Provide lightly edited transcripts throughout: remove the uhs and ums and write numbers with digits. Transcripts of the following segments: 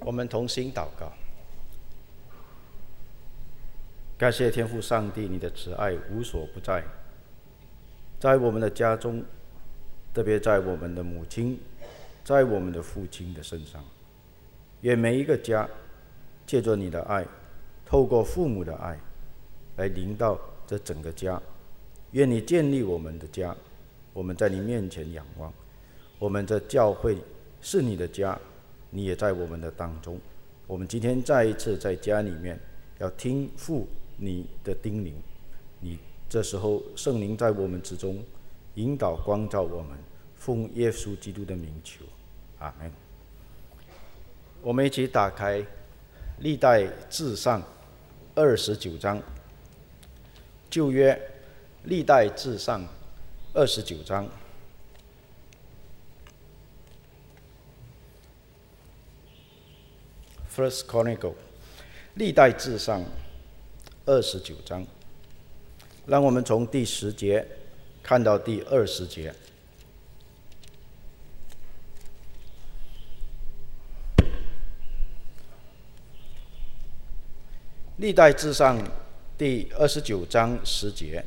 我们同心祷告。感谢天父上帝，你的慈爱无所不在，在我们的家中，特别在我们的母亲，在我们的父亲的身上。愿每一个家借着你的爱，透过父母的爱来临到这整个家。愿你建立我们的家，我们在你面前仰望。我们的教会是你的家，你也在我们的当中。我们今天再一次在家里面要听父你的叮咛，你这时候圣灵在我们之中引导光照我们，奉耶稣基督的名求，阿们。我们一起打开历代志上29章，旧约历代志上29章。First Chronicle， 历代志上29章，让我们从第10节看到第20节。历代志上第29章10节，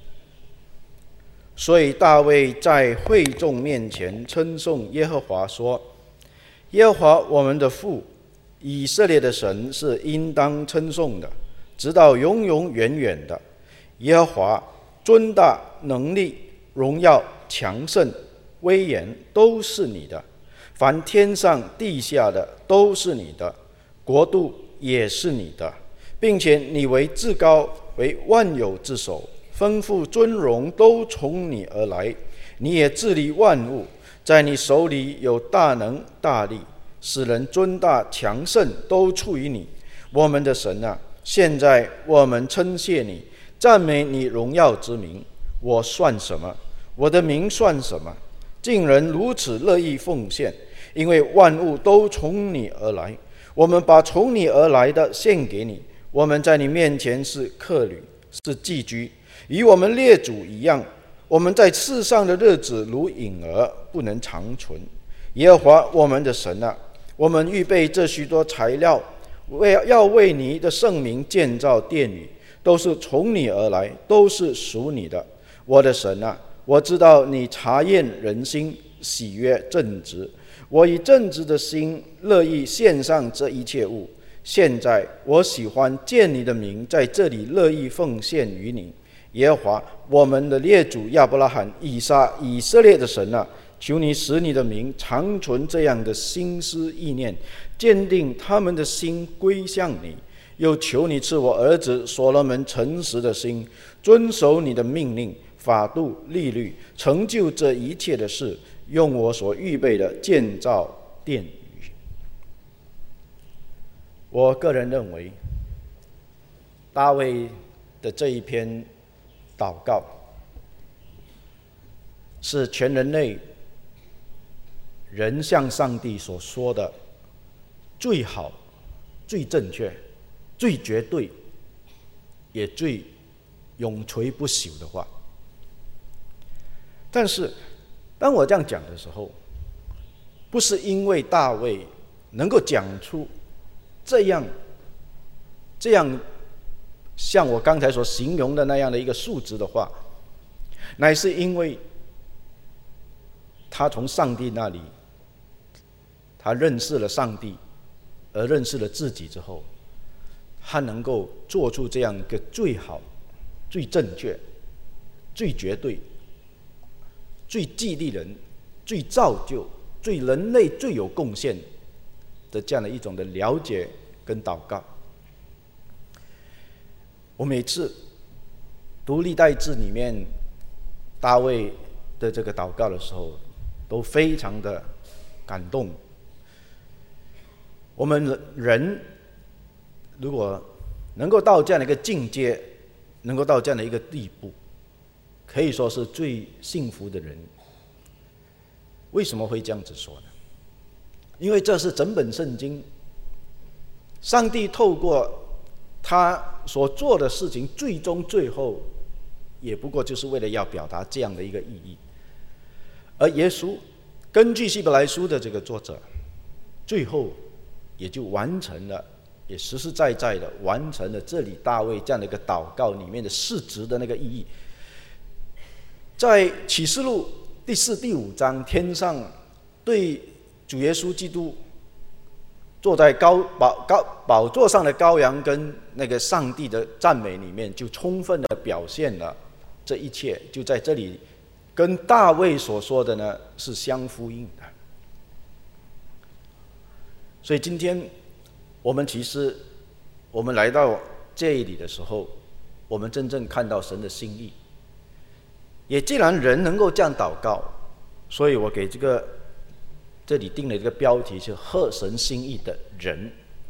所以大卫在会众面前称颂耶和华说：耶和华我们的父，以色列的神是应当称颂的，直到永永远远的。耶和华尊大能力荣耀强盛威严都是你的，凡天上地下的都是你的，国度也是你的，并且你为至高，为万有之首，丰富尊荣都从你而来。你也治理万物，在你手里有大能大力，使人尊大强盛都出于你。我们的神啊，现在我们称谢你，赞美你荣耀之名。我算什么？我的名算什么？竟人如此乐意奉献，因为万物都从你而来。我们把从你而来的献给你。我们在你面前是客旅，是寄居，与我们列祖一样。我们在世上的日子如影儿，不能长存。耶和华我们的神啊，我们预备这许多材料，要为你的圣名建造殿宇，都是从你而来，都是属你的。我的神啊，我知道你察验人心，喜悦正直。我以正直的心乐意献上这一切物。现在我喜欢见你的名在这里乐意奉献于你。耶和华我们的列祖亚伯拉罕、以撒、以色列的神啊，求你使你的名长存这样的心思意念，坚定他们的心归向你。又求你赐我儿子所罗门诚实的心，遵守你的命令、法度、律例，成就这一切的事，用我所预备的建造殿宇。我个人认为，大卫的这一篇祷告是全人类人向上帝所说的最好、最正确、最绝对，也最永垂不朽的话。但是当我这样讲的时候，不是因为大卫能够讲出这样像我刚才所形容的那样的一个数值的话，乃是因为他从上帝那里，他认识了上帝，而认识了自己之后，他能够做出这样一个最好、最正确、最绝对、最激励人、最造就、对人类最有贡献的这样的一种的了解跟祷告。我每次读历代志里面大卫的这个祷告的时候，都非常的感动。我们人如果能够到这样的一个境界，能够到这样的一个地步，可以说是最幸福的人。为什么会这样子说呢？因为这是整本圣经上帝透过他所做的事情，最终最后也不过就是为了要表达这样的一个意义。而耶稣根据希伯来书的这个作者，最后也就完成了，也实实在在的完成了这里大卫这样的一个祷告里面的实质的那个意义。在启示录第4、第5章，天上对主耶稣基督坐在宝座上的羔羊跟那个上帝的赞美里面，就充分的表现了这一切，就在这里跟大卫所说的呢是相呼应的。所以今天我们其实我们来到这里的时候，我们真正看到神的心意。也既然人能够这样祷告，所以我给这里定了一个标题，是合神心意的人。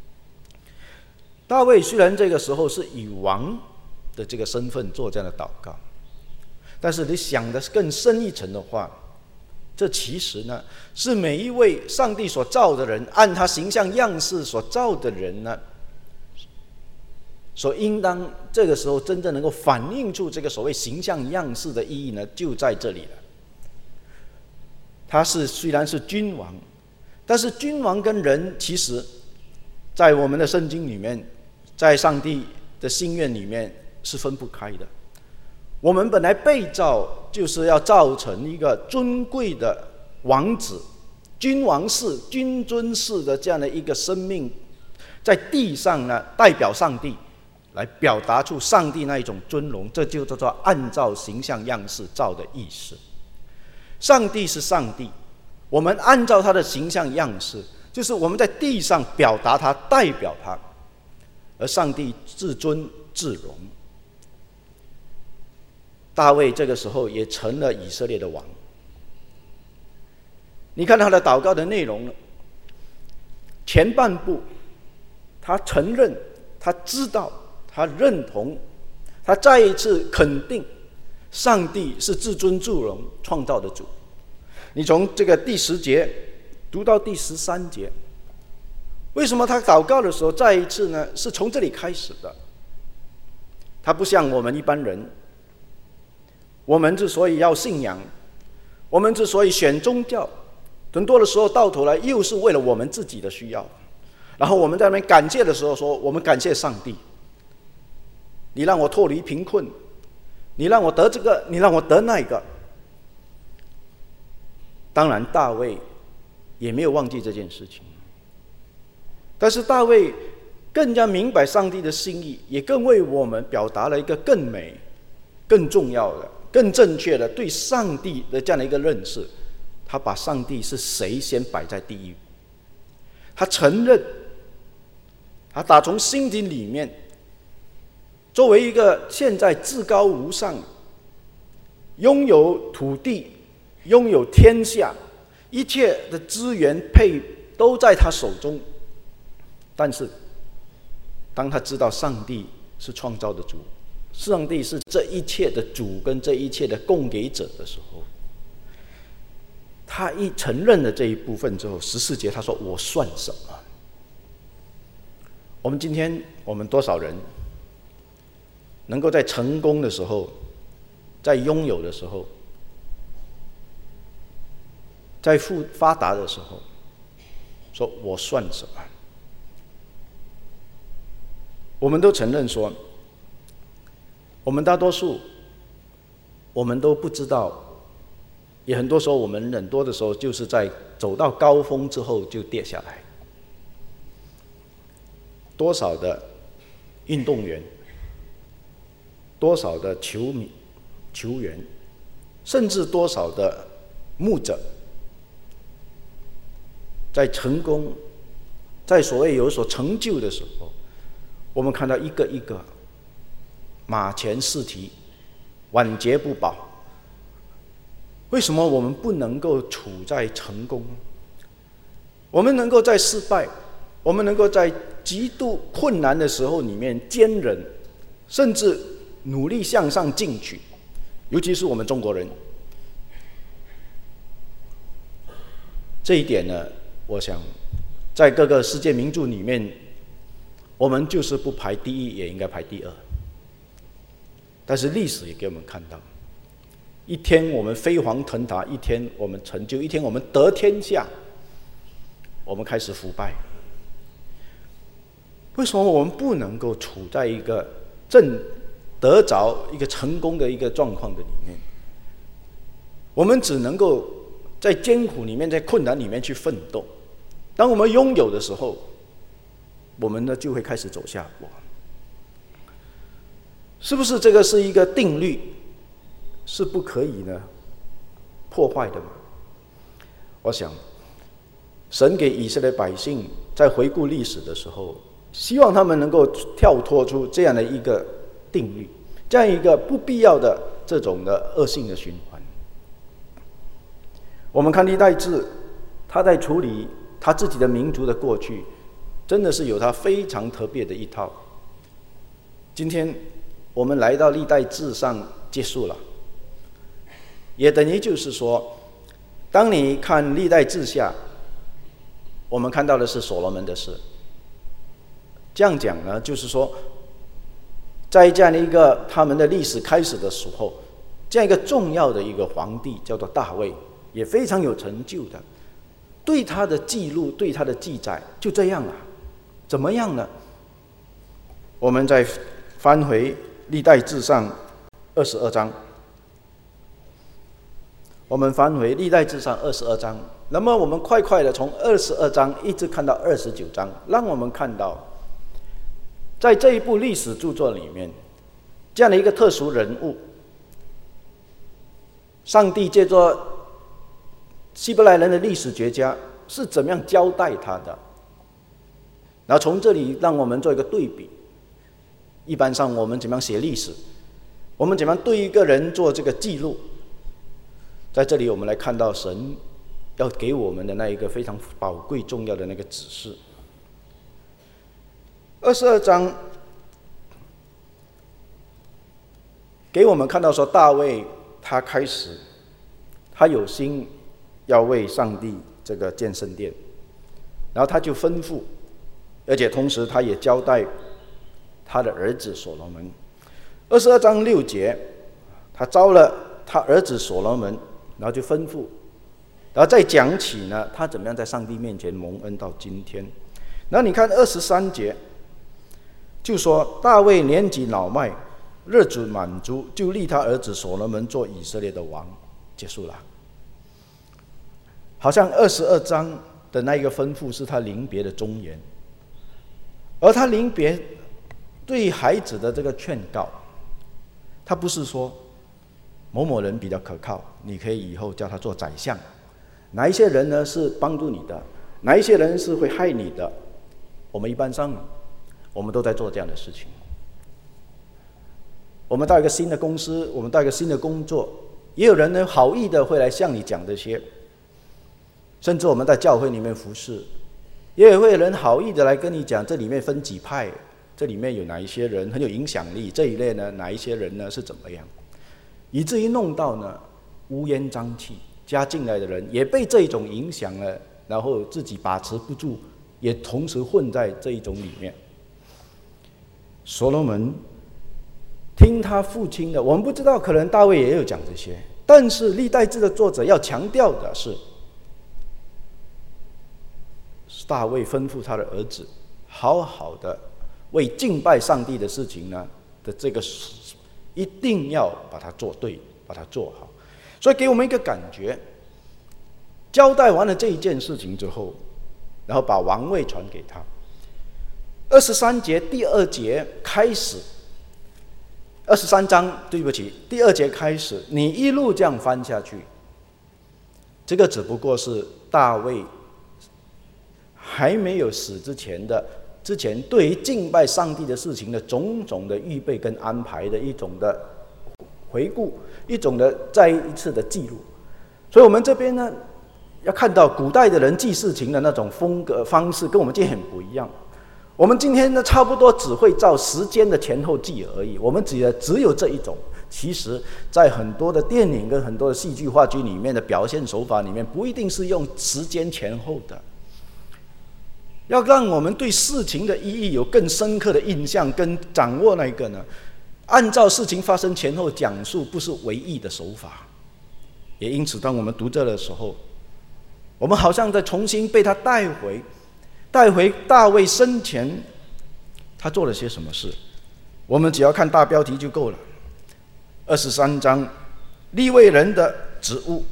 大卫虽然这个时候是以王的这个身份做这样的祷告，但是你想的更深一层的话，这其实呢是每一位上帝所造的人，按他形象样式所造的人呢，所应当这个时候真正能够反映出这个所谓形象样式的意义呢，就在这里了。他虽然是君王，但是君王跟人其实在我们的圣经里面，在上帝的心愿里面是分不开的。我们本来被造就是要造成一个尊贵的王子，君王式、君尊式的这样的一个生命，在地上呢代表上帝，来表达出上帝那一种尊荣，这就叫做按照形象样式造的意思。上帝是上帝，我们按照他的形象样式，就是我们在地上表达他、代表他，而上帝至尊至荣。大卫这个时候也成了以色列的王。你看他的祷告的内容，前半部他承认、他知道、他认同，他再一次肯定上帝是至尊至荣创造的主。你从这个第10节读到第13节，为什么他祷告的时候再一次呢是从这里开始的？他不像我们一般人，我们之所以要信仰，我们之所以选宗教，很多的时候到头来又是为了我们自己的需要。然后我们在那边感谢的时候说，我们感谢上帝，你让我脱离贫困，你让我得这个，你让我得那个。当然大卫也没有忘记这件事情，但是大卫更加明白上帝的心意，也更为我们表达了一个更美、更重要的、更正确的对上帝的这样的一个认识。他把上帝是谁先摆在第一，他承认，他打从心底里面，作为一个现在至高无上，拥有土地、拥有天下一切的资源都在他手中，但是当他知道上帝是创造的主，上帝是这一切的主跟这一切的供给者的时候，他一承认了这一部分之后，14节他说：“我算什么？”我们今天我们多少人能够在成功的时候，在拥有的时候，在发达的时候，说我算什么？我们都承认说，我们大多数我们都不知道，也很多时候我们很多的时候就是在走到高峰之后就跌下来。多少的运动员，多少的球员，甚至多少的牧者，在成功，在所谓有所成就的时候，我们看到一个一个马前四蹄，晚节不保。为什么我们不能够处在成功？我们能够在失败，我们能够在极度困难的时候里面坚忍，甚至努力向上进取，尤其是我们中国人，这一点呢，我想在各个世界名著里面，我们就是不排第一也应该排第二。但是历史也给我们看到，一天我们飞黄腾达，一天我们成就，一天我们得天下，我们开始腐败， 为什么我们不能够处在一个得着一个成功的一个状况的里面？我们只能够在艰苦里面，在困难里面去奋斗。当我们拥有的时候，我们呢就会开始走下坡。是不是这个是一个定律，是不可以呢破坏的吗？我想神给以色列百姓在回顾历史的时候，希望他们能够跳脱出这样的一个定律，这样一个不必要的这种的恶性的循环。我们看历代志，他在处理他自己的民族的过去，真的是有他非常特别的一套。今天我们来到历代志上结束了，也等于就是说，当你看历代志下，我们看到的是所罗门的事。这样讲呢，就是说，在这样的一个他们的历史开始的时候，这样一个重要的一个皇帝叫做大卫，也非常有成就的。对他的记录，对他的记载就这样了。怎么样呢？我们再翻回历代志上22章，我们翻回历代志上22章，那么我们快快的从22章一直看到29章，让我们看到在这一部历史著作里面，这样的一个特殊人物，上帝借着希伯来人的历史学家是怎么样交代他的。然后从这里让我们做一个对比，一般上我们怎么样写历史，我们怎么样对一个人做这个记录，在这里我们来看到神要给我们的那一个非常宝贵重要的那个指示。22章给我们看到说，大卫他开始，他有心要为上帝这个建圣殿，然后他就吩咐，而且同时他也交代他的儿子所罗门。22章6节，他招了他儿子所罗门，然后就吩咐，然后再讲起呢，他怎么样在上帝面前蒙恩到今天。然后你看23节，就说大卫年纪老迈，日子满足，就立他儿子所罗门做以色列的王，结束了。好像22章的那一个吩咐是他临别的忠言，而他临别对孩子的这个劝告，他不是说某某人比较可靠，你可以以后叫他做宰相，哪一些人呢是帮助你的，哪一些人是会害你的。我们一般上我们都在做这样的事情。我们到一个新的公司，我们到一个新的工作，也有人呢好意的会来向你讲这些，甚至我们在教会里面服侍，也会有人好意的来跟你讲，这里面分几派，这里面有哪一些人很有影响力，这一类呢哪一些人呢是怎么样，以至于弄到呢乌烟瘴气，加进来的人也被这一种影响了，然后自己把持不住，也同时混在这一种里面。所罗门听他父亲的，我们不知道，可能大卫也有讲这些，但是历代志的作者要强调的是，大卫吩咐他的儿子好好的为敬拜上帝的事情呢的这个一定要把它做对，把它做好。所以给我们一个感觉，交代完了这一件事情之后，然后把王位传给他。23节第2节开始，23章对不起，第2节开始，你一路这样翻下去，这个只不过是大卫还没有死之前对于敬拜上帝的事情的种种的预备跟安排的一种的回顾，一种的再一次的记录。所以我们这边呢，要看到古代的人记事情的那种风格方式跟我们今天很不一样。我们今天呢，差不多只会照时间的前后记而已，我们只有这一种。其实在很多的电影跟很多的戏剧话剧里面的表现手法里面，不一定是用时间前后的。要让我们对事情的意义有更深刻的印象跟掌握，那一个呢，按照事情发生前后讲述不是唯一的手法。也因此当我们读这的时候，我们好像在重新被他带回大卫生前他做了些什么事？我们只要看大标题就够了。23章利未人的职务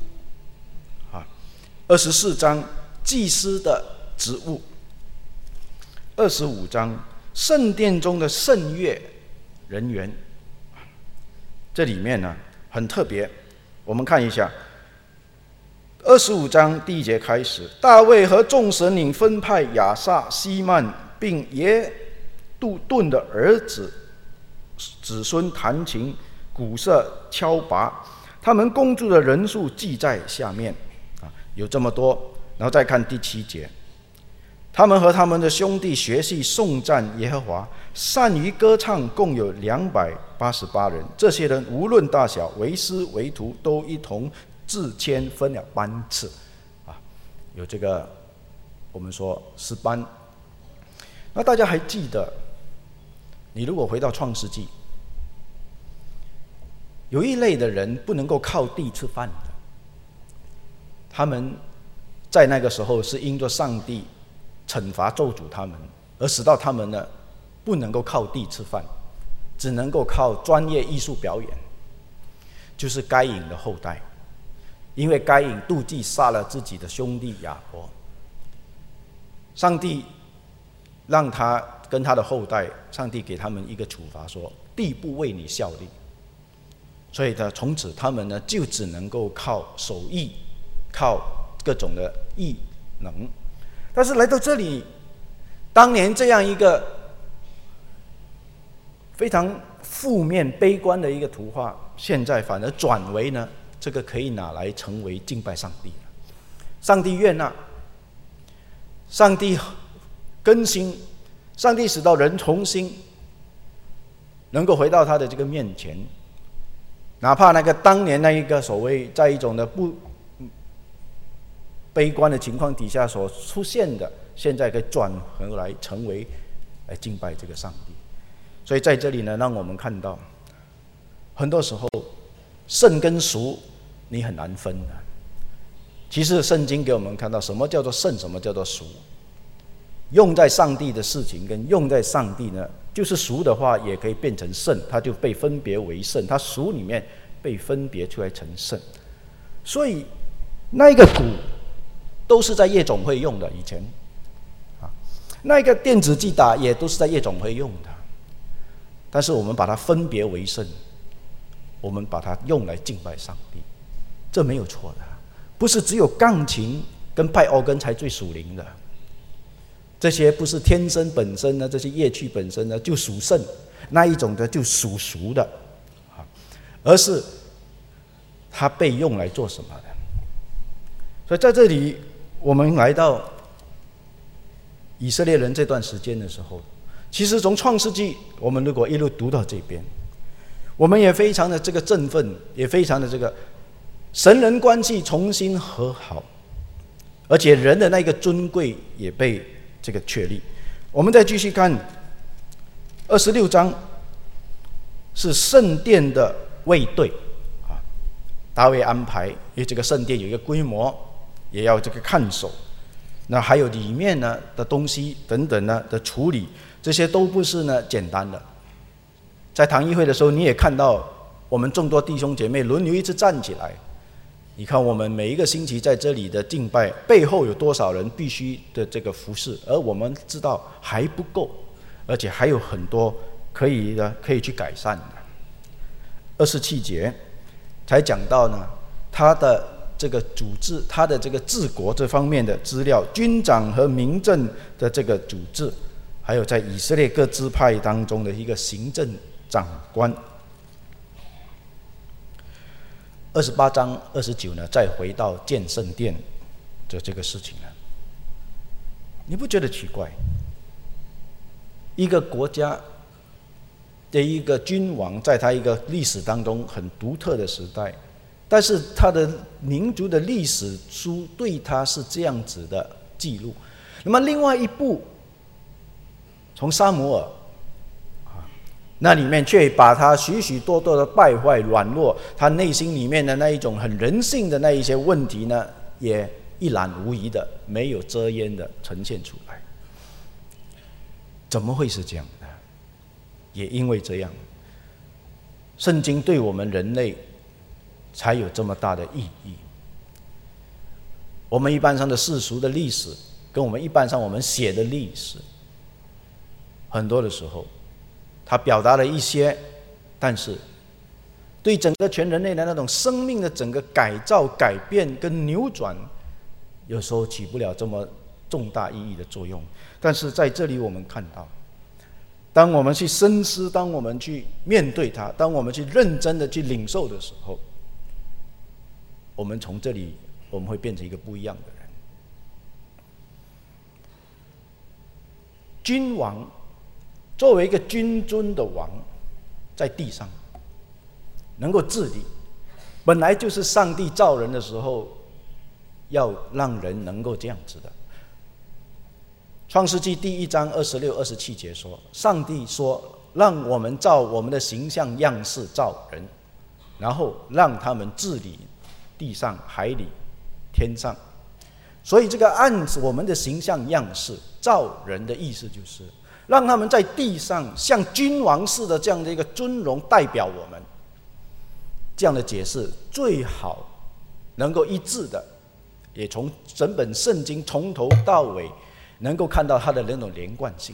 ，24章祭司的职务，25章圣殿中的圣乐人员。这里面呢很特别，我们看一下25章第1节开始，大卫和众神领分派亚萨、西曼并耶杜顿的儿子子孙弹琴、鼓瑟、敲拔，他们共筑的人数记在下面有这么多。然后再看第7节，他们和他们的兄弟学习颂赞耶和华，善于歌唱，共有288人。这些人无论大小，为师为徒，都一同自谦分了班次有这个我们说诗班。那大家还记得，你如果回到创世纪，有一类的人不能够靠地吃饭的，他们在那个时候是因着上帝惩罚咒诅他们，而使到他们呢不能够靠地吃饭，只能够靠专业艺术表演，就是该隐的后代。因为该隐妒忌杀了自己的兄弟亚伯，上帝让他跟他的后代，上帝给他们一个处罚，说地不为你效力。所以呢，从此他们呢就只能够靠手艺，靠各种的艺能。但是来到这里，当年这样一个非常负面悲观的一个图画，现在反而转为呢，这个可以拿来成为敬拜上帝了。上帝悦纳，上帝更新，上帝使到人重新能够回到他的这个面前，哪怕那个当年那一个所谓在一种的不悲观的情况底下所出现的，现在可以转回来成为来敬拜这个上帝。所以在这里呢，让我们看到很多时候圣跟俗你很难分的。其实圣经给我们看到什么叫做圣，什么叫做俗。用在上帝的事情跟用在上帝呢，就是俗的话也可以变成圣，它就被分别为圣，它俗里面被分别出来成圣。所以那一个鼓都是在夜总会用的，以前那一个电子击打也都是在夜总会用的，但是我们把它分别为圣，我们把它用来敬拜上帝，这没有错的。不是只有钢琴跟派欧根才最属灵的，这些不是天生本身呢，这些乐器本身呢就属圣，那一种的就属俗的，而是它被用来做什么的。所以在这里我们来到以色列人这段时间的时候，其实从创世纪我们如果一路读到这边，我们也非常的这个振奋，也非常的这个神人关系重新和好，而且人的那个尊贵也被这个确立。我们再继续看26章，是圣殿的卫队大卫安排，因为这个圣殿有一个规模，也要这个看守，那还有里面呢的东西等等呢的处理，这些都不是呢简单的。在堂议会的时候，你也看到我们众多弟兄姐妹轮流一直站起来。你看我们每一个星期在这里的敬拜背后有多少人必须的这个服侍，而我们知道还不够，而且还有很多可以去改善的。27节才讲到呢，他的这个组织，他的这个治国这方面的资料，军长和民政的这个组织，还有在以色列各支派当中的一个行政长官。28章29呢，再回到建圣殿的这个事情了。你不觉得奇怪？一个国家的一个君王，在他一个历史当中很独特的时代，但是他的民族的历史书对他是这样子的记录。那么另外一部从撒母耳那里面却把他许许多多的败坏软弱，他内心里面的那一种很人性的那一些问题呢，也一览无遗的没有遮掩的呈现出来。怎么会是这样的？ 也因为这样，圣经对我们人类才有这么大的意义。我们一般上的世俗的历史，跟我们一般上我们写的历史，很多的时候，它表达了一些，但是对整个全人类的那种生命的整个改造、改变跟扭转，有时候起不了这么重大意义的作用。但是在这里我们看到，当我们去深思，当我们去面对它，当我们去认真的去领受的时候，我们从这里我们会变成一个不一样的人。君王作为一个君尊的王，在地上能够治理，本来就是上帝造人的时候要让人能够这样子的。创世纪第1章26、27节说，上帝说让我们照我们的形象样式造人，然后让他们治理地上、海里、天上。所以这个按我们的形象样式造人的意思，就是让他们在地上像君王似的这样的一个尊荣代表我们。这样的解释最好能够一致的，也从整本圣经从头到尾能够看到它的那种连贯性。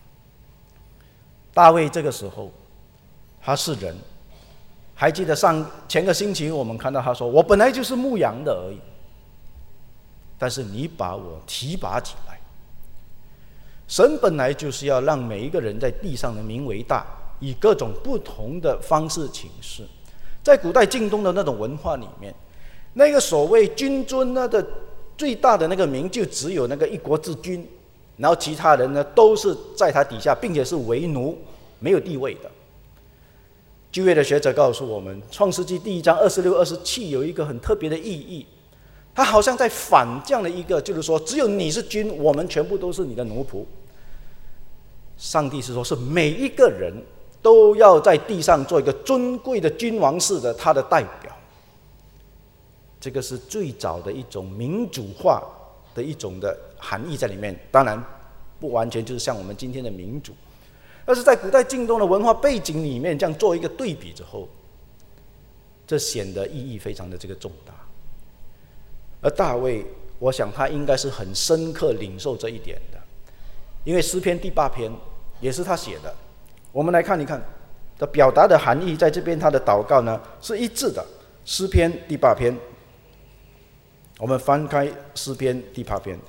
大卫这个时候他是人，还记得前个星期我们看到他说，我本来就是牧羊的而已，但是你把我提拔起来。神本来就是要让每一个人在地上的名为大，以各种不同的方式请示。在古代近东的那种文化里面，那个所谓君尊呢的最大的那个名就只有那个一国之君，然后其他人呢都是在他底下，并且是为奴，没有地位的。旧约的学者告诉我们，创世纪第1章26、27有一个很特别的意义，他好像在反这样的一个，就是说只有你是君，我们全部都是你的奴仆。上帝是说，是每一个人都要在地上做一个尊贵的君王式的他的代表。这个是最早的一种民主化的一种的含义在里面，当然不完全就是像我们今天的民主，但是在古代近东的文化背景里面，这样做一个对比之后，这显得意义非常的这个重大。而大卫，我想他应该是很深刻领受这一点的，因为诗篇第8篇也是他写的。我们来看一看的表达的含义，在这边他的祷告呢是一致的。诗篇第8篇，我们翻开诗篇第8篇，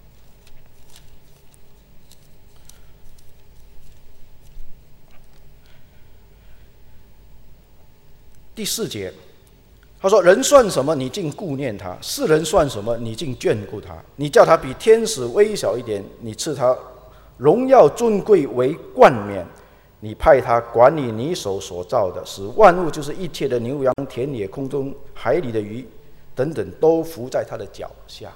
第4节，他说：“人算什么，你竟顾念他；世人算什么，你竟眷顾他？你叫他比天使微小一点，你赐他荣耀尊贵为冠冕。你派他管理你手所造的，使万物，就是一切的牛羊、田野、空中、海里的鱼等等，都伏在他的脚下。”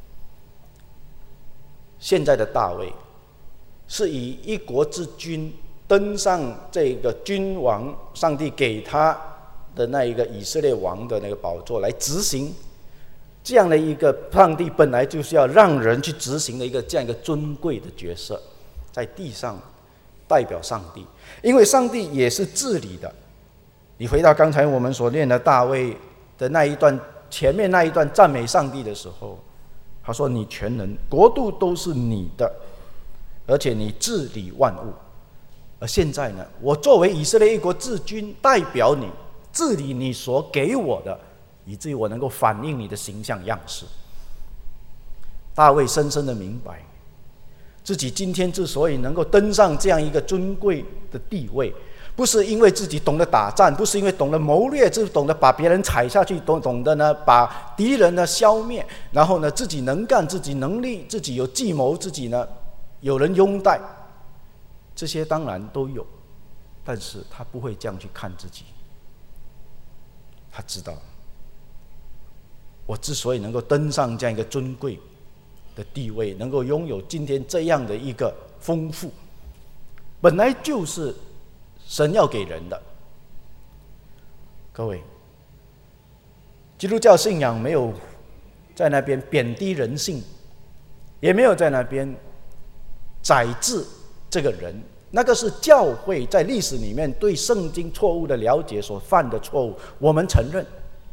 现在的大卫是以一国之君登上这个君王，上帝给他的那一个以色列王的那个宝座，来执行这样的一个上帝本来就是要让人去执行的一个这样一个尊贵的角色，在地上代表上帝。因为上帝也是治理的。你回到刚才我们所念的大卫的那一段，前面那一段赞美上帝的时候，他说：“你全能，国度都是你的，而且你治理万物。”而现在呢，我作为以色列一国之君，代表你治理你所给我的，以至于我能够反映你的形象样式。大卫深深的明白，自己今天之所以能够登上这样一个尊贵的地位，不是因为自己懂得打仗，不是因为懂得谋略，只懂得把别人踩下去，懂得呢把敌人呢消灭，然后呢自己能干，自己能力，自己有计谋，自己呢有人拥戴，这些当然都有，但是他不会这样去看自己。他知道，我之所以能够登上这样一个尊贵的地位，能够拥有今天这样的一个丰富，本来就是神要给人的。各位，基督教信仰没有在那边贬低人性，也没有在那边宰制这个人， 那个是教会在历史里面对圣经错误的了解所犯的错误，我们承认。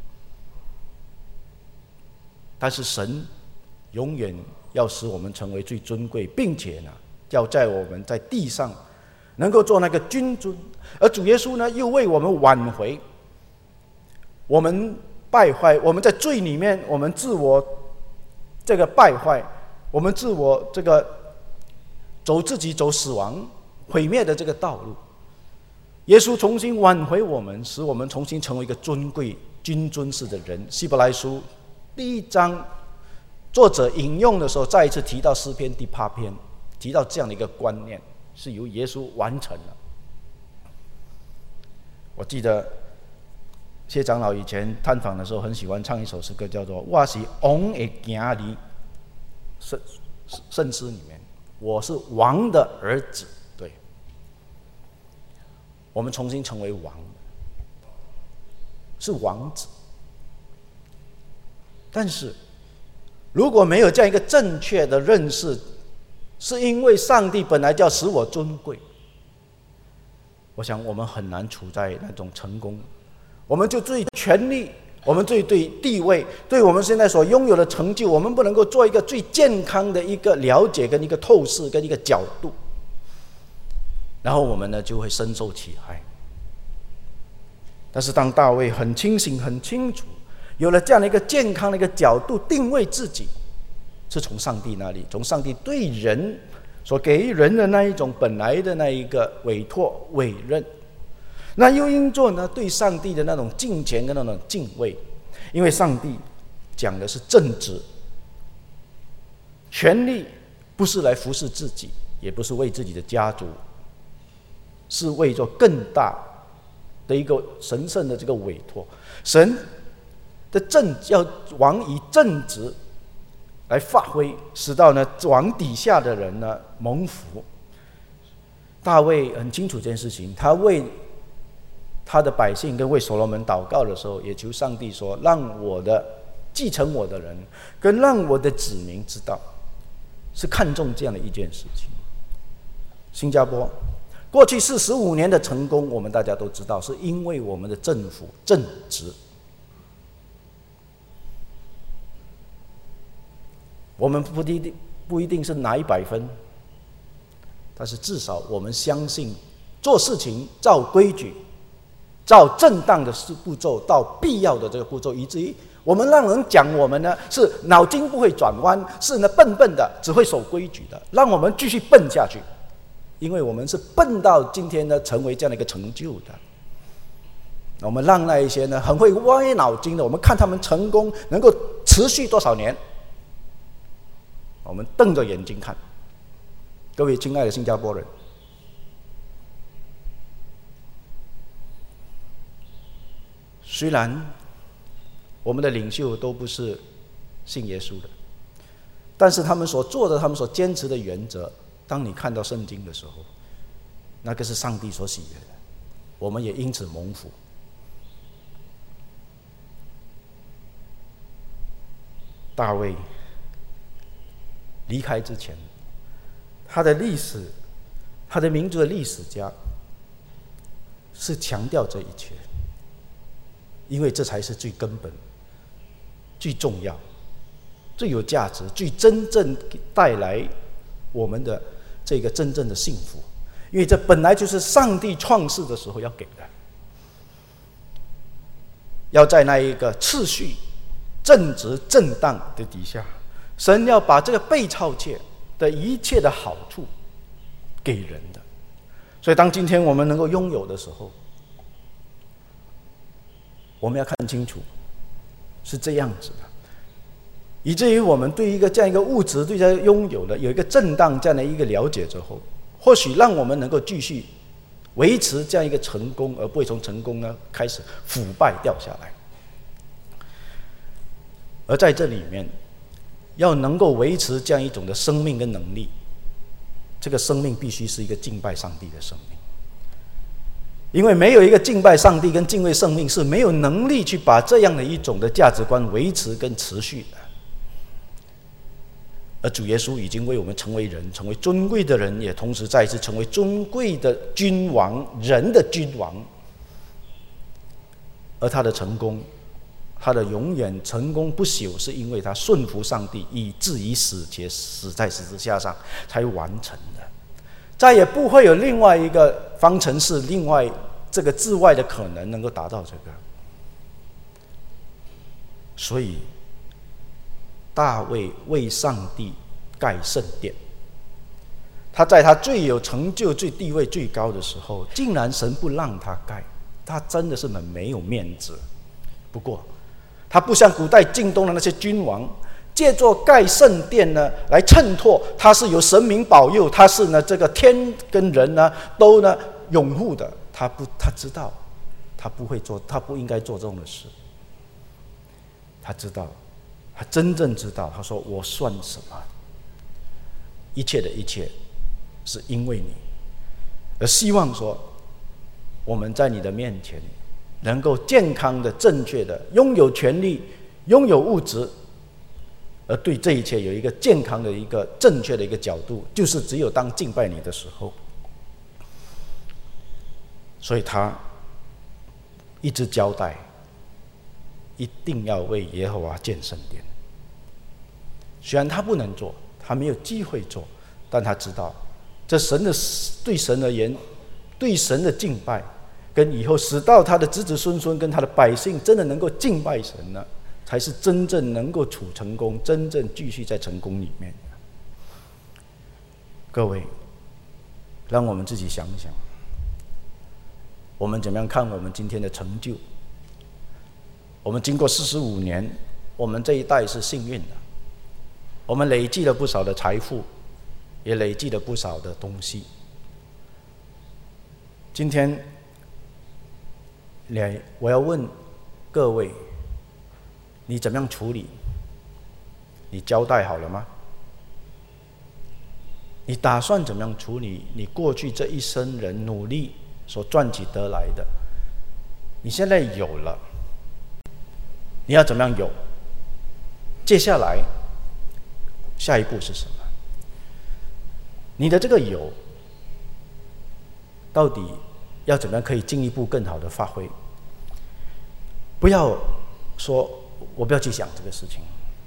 但是神永远要使我们成为最尊贵，并且呢，要在我们在地上能够做那个君尊。而主耶稣呢，又为我们挽回我们败坏，我们在罪里面，我们自我这个败坏，我们自我这个自己走死亡毁灭的这个道路，耶稣重新挽回我们，使我们重新成为一个尊贵君尊式的人。希伯来书第1章作者引用的时候，再一次提到诗篇第8篇，提到这样的一个观念，是由耶稣完成了。我记得谢长老以前探访的时候，很喜欢唱一首诗歌，叫做《我是王的儿女》，圣诗里面，我是王的儿子。对，我们重新成为王，是王子。但是如果没有这样一个正确的认识，是因为上帝本来就要使我尊贵，我想我们很难处在那种成功，我们就对权力，我们对地位，对我们现在所拥有的成就，我们不能够做一个最健康的一个了解跟一个透视跟一个角度，然后我们呢就会深受其害。但是当大卫很清醒很清楚，有了这样的一个健康的一个角度定位自己，是从上帝那里，从上帝对人所给予人的那一种本来的那一个委托委任，那又因做呢对上帝的那种敬虔跟那种敬畏。因为上帝讲的是正直，权力不是来服侍自己，也不是为自己的家族，是为做更大的一个神圣的这个委托。神的要王以正直来发挥，使到呢王底下的人呢蒙福。大卫很清楚这件事情，他为他的百姓跟为所罗门祷告的时候，也求上帝说，让我的继承我的人跟让我的子民知道，是看重这样的一件事情。新加坡过去45年的成功，我们大家都知道，是因为我们的政府正直。我们不一定是拿100分，但是至少我们相信做事情照规矩，照正当的步骤，到必要的这个步骤，以至于我们让人讲我们呢是脑筋不会转弯，是呢笨笨的，只会守规矩的，让我们继续笨下去，因为我们是笨到今天呢成为这样的一个成就的。我们让那一些呢很会歪脑筋的，我们看他们成功能够持续多少年，我们瞪着眼睛看。各位亲爱的新加坡人，虽然我们的领袖都不是信耶稣的，但是他们所做的，他们所坚持的原则，当你看到圣经的时候，那个是上帝所喜悦的，我们也因此蒙福。大卫离开之前，他的历史，他的民族的历史家是强调这一切，因为这才是最根本、最重要、最有价值、最真正带来我们的这个真正的幸福。因为这本来就是上帝创世的时候要给的，要在那一个次序、正直、正当的底下，神要把这个被操切的一切的好处给人的。所以当今天我们能够拥有的时候，我们要看清楚是这样子的，以至于我们对一个这样一个物质对它拥有的有一个正当这样的一个了解之后，或许让我们能够继续维持这样一个成功，而不会从成功呢开始腐败掉下来。而在这里面要能够维持这样一种的生命跟能力，这个生命必须是一个敬拜上帝的生命。因为没有一个敬拜上帝跟敬畏生命是没有能力去把这样的一种的价值观维持跟持续的。 而主耶稣已经为我们成为人，成为尊贵的人，也同时再一次成为尊贵的君王，人的君王。而他的成功，他的永远成功不朽，是因为他顺服上帝，以至于死，且死在十字架上才完成的。再也不会有另外一个方程式，另外这个之外的可能能够达到这个。所以大卫为上帝盖圣殿，他在他最有成就、最地位最高的时候，竟然神不让他盖，他真的是很没有面子。不过他不像古代晋东的那些君王，借作盖圣殿呢来衬托他是有神明保佑，他是呢这个天跟人呢都呢拥护的。他知道他不会做，他不应该做这种的事。他知道，他真正知道，他说我算什么？一切的一切是因为你，而希望说我们在你的面前能够健康的、正确的拥有权利、拥有物质，而对这一切有一个健康的、一个正确的一个角度，就是只有当敬拜你的时候。所以他一直交代，一定要为耶和华建圣殿。虽然他不能做，他没有机会做，但他知道这神的对神而言，对神的敬拜，跟以后使到他的子子孙孙跟他的百姓真的能够敬拜神呢，才是真正能够处成功，真正继续在成功里面。各位，让我们自己想想，我们怎么样看我们今天的成就？我们经过45年，我们这一代是幸运的，我们累积了不少的财富，也累积了不少的东西。今天我要问各位，你怎么样处理？你交代好了吗？你打算怎么样处理你过去这一生人努力所赚取得来的？你现在有了，你要怎么样有？接下来下一步是什么？你的这个有到底要怎么样可以进一步更好的发挥？不要说我不要去想这个事情，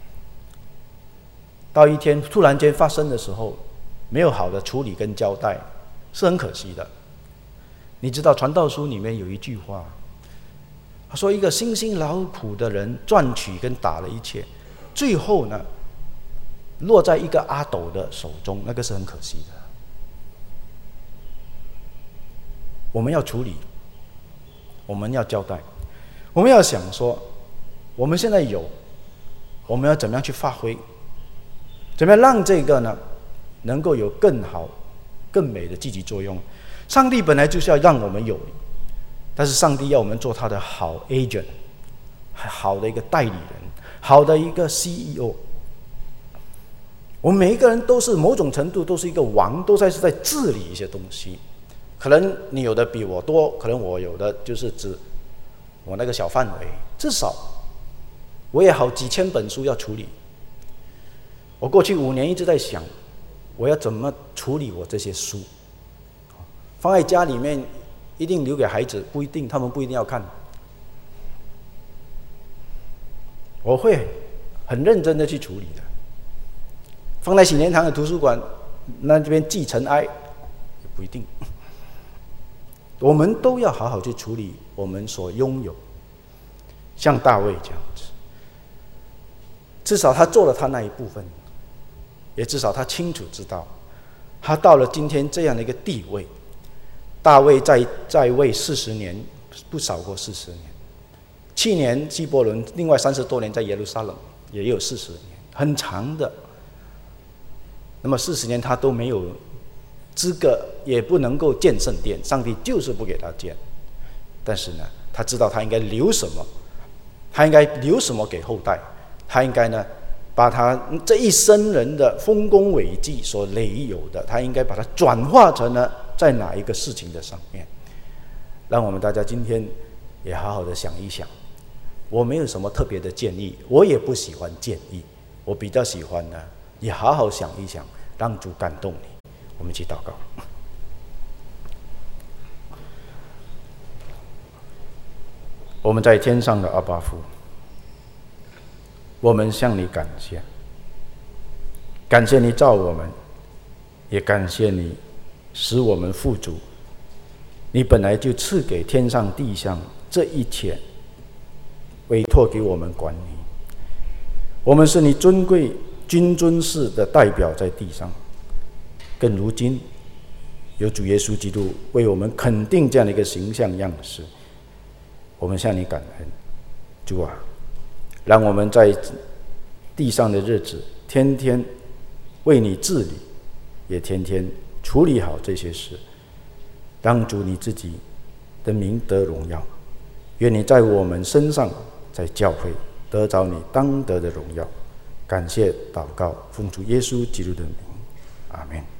到一天突然间发生的时候，没有好的处理跟交代，是很可惜的。你知道传道书里面有一句话，他说一个辛辛劳苦的人赚取跟打了一切，最后呢落在一个阿斗的手中，那个是很可惜的。我们要处理，我们要交代，我们要想说我们现在有，我们要怎么样去发挥，怎么样让这个呢能够有更好更美的积极作用。上帝本来就是要让我们有，但是上帝要我们做他的好 agent， 好的一个代理人，好的一个 CEO。 我们每一个人都是某种程度都是一个王，都是在治理一些东西。可能你有的比我多，可能我有的就是指我那个小范围，至少我也好几千本书要处理。我过去5年一直在想，我要怎么处理我这些书，放在家里面一定留给孩子，不一定，他们不一定要看。我会很认真的去处理的。放在喜年堂的图书馆，那这边寄尘埃，也不一定。我们都要好好去处理我们所拥有，像大卫这样子，至少他做了他那一部分，也至少他清楚知道，他到了今天这样的一个地位。大卫在位40年，不少过40年，7年希伯伦，另外30多年在耶路撒冷，也有40年，很长的。那么40年他都没有资格，也不能够建圣殿，上帝就是不给他建。但是呢，他知道他应该留什么，他应该留什么给后代，他应该呢把他这一生人的丰功伟绩所累有的，他应该把它转化成呢在哪一个事情的上面。让我们大家今天也好好的想一想。我没有什么特别的建议，我也不喜欢建议，我比较喜欢呢也好好想一想，让主感动你。我们一起祷告。我们在天上的阿爸父，我们向你感谢，感谢你造我们，也感谢你使我们富足。你本来就赐给天上地上这一切，委托给我们管理。我们是你尊贵君尊式的代表在地上，更如今有主耶稣基督为我们肯定这样的一个形象样式，我们向你感恩。主啊，让我们在地上的日子天天为你治理，也天天处理好这些事，让主你自己的名得荣耀。愿你在我们身上，在教会得着你当得的荣耀。感谢祷告，奉主耶稣基督的名，阿们。